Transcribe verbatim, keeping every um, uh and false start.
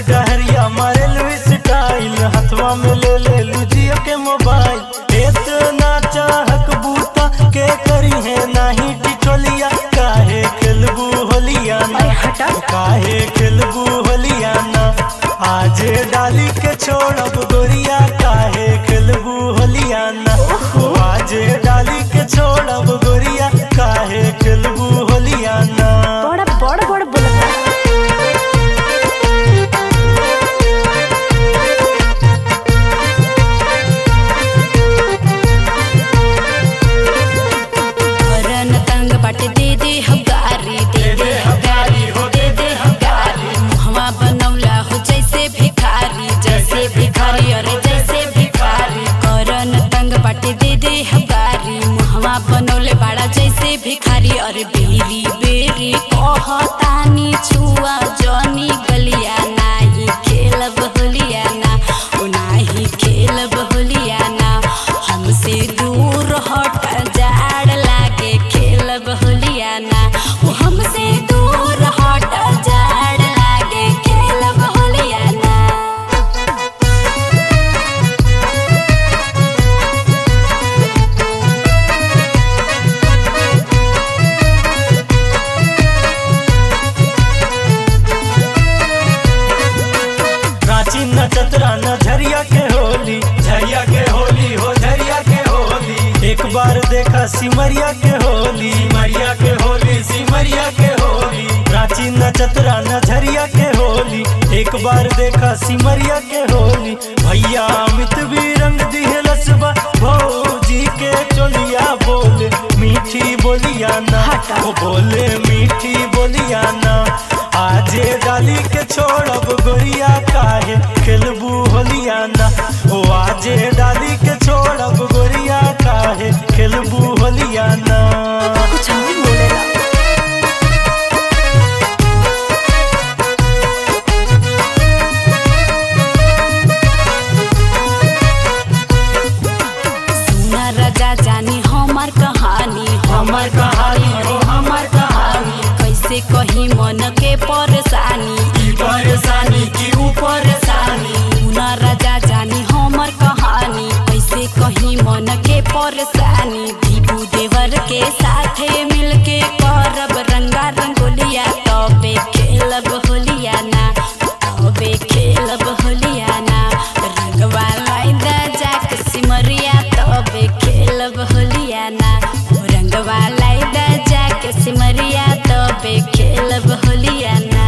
डहरिया मारे लू स्टाइल, हथवा में ले ले लू जियो के मोबाइल। इतना चाहक बूता के करी है नाही टिटोलिया, काहे खेलबू होलिया ना, काहे खेलबू होलिया ना। आज डाली के छोड़ब गोरिया, काहे खेलबू होलिया ना। आज डाली के छोड़ब गोरिया, काहे खेलबू होलिया ना। बड़ा बड़ बड़ बोलता रन तंग बाटे दे दे हगारी, दे दे हगारी हो, दे दे हगारी। मुहवा बनौला हो जैसे भिखारी, जैसे भिखारी अरे जैसे भिखारी। करन तंग बाटे दे दे हगारी, मुहवा बनौले बाड़ा जैसे भिखारी। अरे बेरी बेरी कहतानी छुआ जनी गलिया, नाही खेलब होलिया ना, ओ नाही खेलब होलिया ना। हमसे दूर हट जाड़ लागे खेलब होलिया ना, ओ हमसे दूर हट जाड़ लागे खेलब होलिया ना। रांची न चतरा न झरिया के होली, झरिया के होली हो, झरिया के होली। एक बार देखा सिमरिया के होली, सिमरिया के होली, सिमरिया के होली। रांची न चतरा न झरिया के होली, एक बार देखा सिमरिया के होली। भैया अमित भी रंग दिहलस बा भौजी के चोलिया, बोले मीठी बोलिया ना, वो बोले मीठी बोलिया ना। आजे डाली के छोड़ब गोरिया, काहे खेलबू होलिया ना। ओ आजे डाली के छोड़ब गोरिया, काहे खेलबू होलिया ना। कुछ भी बोलेला सुना राजा जानी हमार कहानी, हमार कहानी हो, हमार कहानी। कैसे कही मन के परेशानी, की परेशानी की ऊ परेशानी। सुना राजा जानी हमार कहानी, कैसे कही मन के परेशानी। दीपू देवर के साथे मिलके करब रंगा रंगोलिया, तबे खेलब होलिया ना, तबे खेलब होलिया ना। रंगवा लाइदा जाके सिमरिया, तबे खेलब होलिया ना। रंगवा लाइदा जाके सिमरिया, तबे खेलब होलिया ना।